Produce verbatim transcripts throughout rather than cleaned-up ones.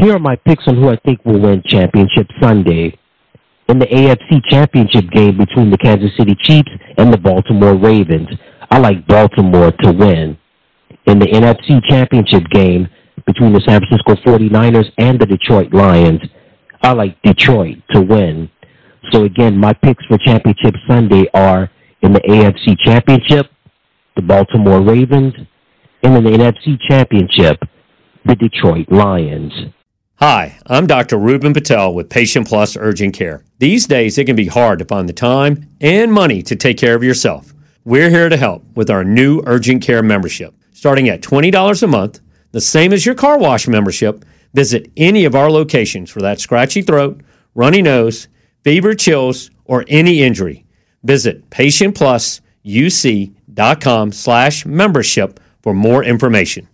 Here are my picks on who I think will win Championship Sunday. In the A F C Championship game between the Kansas City Chiefs and the Baltimore Ravens, I like Baltimore to win. In the N F C Championship game between the San Francisco forty-niners and the Detroit Lions, I like Detroit to win. So again, my picks for Championship Sunday are in the A F C Championship, the Baltimore Ravens, and in the N F C Championship, the Detroit Lions. Hi, I'm Doctor Ruben Patel with Patient Plus Urgent Care. These days, it can be hard to find the time and money to take care of yourself. We're here to help with our new Urgent Care membership. Starting at twenty dollars a month, the same as your car wash membership, visit any of our locations for that scratchy throat, runny nose, fever, chills, or any injury. Visit patientplusuc.com slash membership for more information.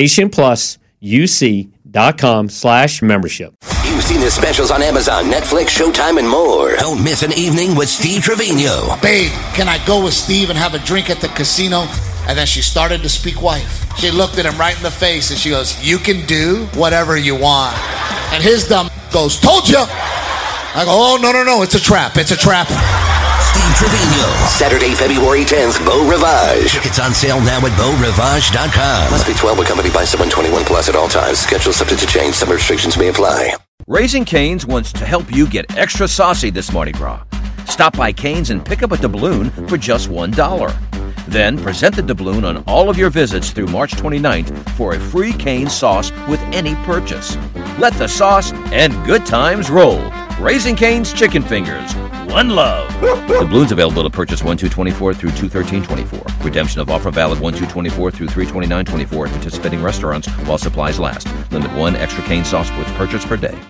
patientplusuc.com slash membership. You've seen the specials on Amazon, Netflix, Showtime, and more. Don't miss an evening with Steve Trevino. Babe, can I go with Steve and have a drink at the casino? And then she started to speak wife. She looked at him right in the face and she goes, you can do whatever you want. And his dumb goes, told you. I go, oh, no, no, no, it's a trap. It's a trap. Steve Trevino. Saturday, February tenth, Beau Rivage. Tickets on sale now at beau rivage dot com. Must be twelve, accompanied by someone twenty-one plus at all times. Schedule subject to change. Some restrictions may apply. Raising Cane's wants to help you get extra saucy this Mardi Gras. Stop by Cane's and pick up a doubloon for just one dollar. Then present the doubloon on all of your visits through March twenty-ninth for a free Cane's sauce with any purchase. Let the sauce and good times roll. Raising Cane's Chicken Fingers. One love. Doubloons available to purchase one two twenty-four through two thirteen twenty-four. Redemption of offer valid one two twenty-four through three twenty-nine twenty-four at participating restaurants while supplies last. Limit one extra Cane's sauce with purchase per day.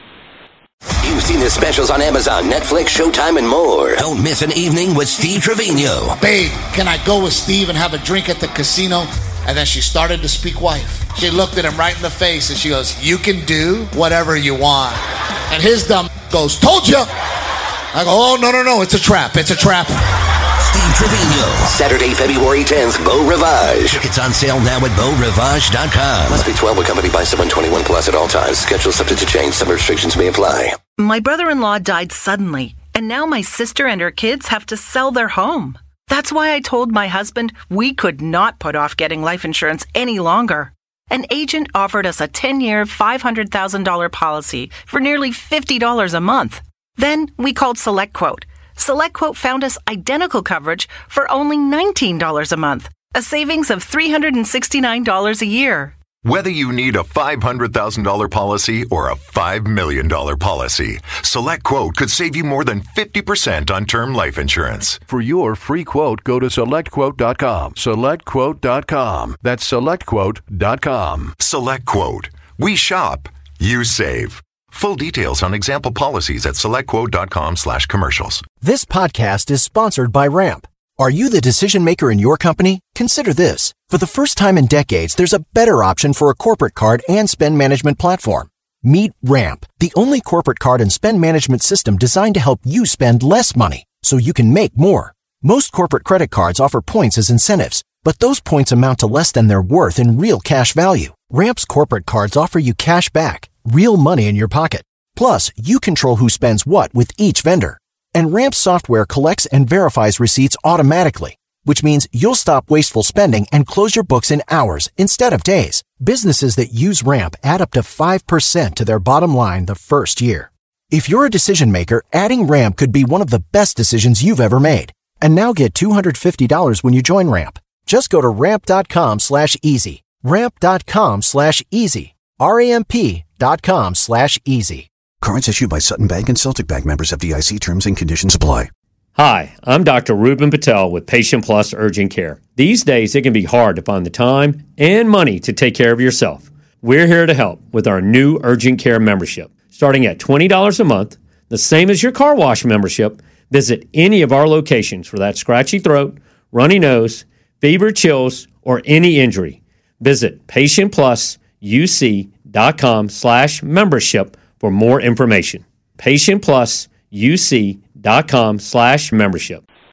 You've seen the specials on Amazon, Netflix, Showtime, and more. Don't miss an evening with Steve Trevino. Babe, can I go with Steve and have a drink at the casino? And then she started to speak wife. She looked at him right in the face and she goes, you can do whatever you want. And his dumb goes, told you. I go, oh, no, no, no, it's a trap. It's a trap. Steve Trevino. Saturday, February tenth, Beau Rivage. Tickets on sale now at beau rivage dot com. Must be twelve, accompanied by someone twenty-one plus at all times. Schedule subject to change. Some restrictions may apply. My brother-in-law died suddenly, and now my sister and her kids have to sell their home. That's why I told my husband we could not put off getting life insurance any longer. An agent offered us a ten-year, five hundred thousand dollars policy for nearly fifty dollars a month. Then we called SelectQuote. SelectQuote found us identical coverage for only nineteen dollars a month, a savings of three hundred sixty-nine dollars a year. Whether you need a five hundred thousand dollars policy or a five million dollars policy, SelectQuote could save you more than fifty percent on term life insurance. For your free quote, go to select quote dot com. select quote dot com. That's select quote dot com. SelectQuote. We shop. You save. Full details on example policies at select quote dot com slash commercials. This podcast is sponsored by Ramp. Are you the decision maker in your company? Consider this. For the first time in decades, there's a better option for a corporate card and spend management platform. Meet Ramp, the only corporate card and spend management system designed to help you spend less money so you can make more. Most corporate credit cards offer points as incentives, but those points amount to less than their worth in real cash value. Ramp's corporate cards offer you cash back, real money in your pocket. Plus, you control who spends what with each vendor. And Ramp software collects and verifies receipts automatically, which means you'll stop wasteful spending and close your books in hours instead of days. Businesses that use Ramp add up to five percent to their bottom line the first year. If you're a decision maker, adding Ramp could be one of the best decisions you've ever made. And now get two hundred fifty dollars when you join Ramp. Just go to ramp.com slash easy. Ramp.com slash easy. R-A-M-P dot com slash easy. Cards issued by Sutton Bank and Celtic Bank, members, F D I C. Terms and conditions apply. Hi, I'm Doctor Ruben Patel with Patient Plus Urgent Care. These days, it can be hard to find the time and money to take care of yourself. We're here to help with our new Urgent Care membership. Starting at twenty dollars a month, the same as your car wash membership, visit any of our locations for that scratchy throat, runny nose, fever, chills, or any injury. Visit patientplusuc.com slash membership for more information. patientplusuc.com slash membership.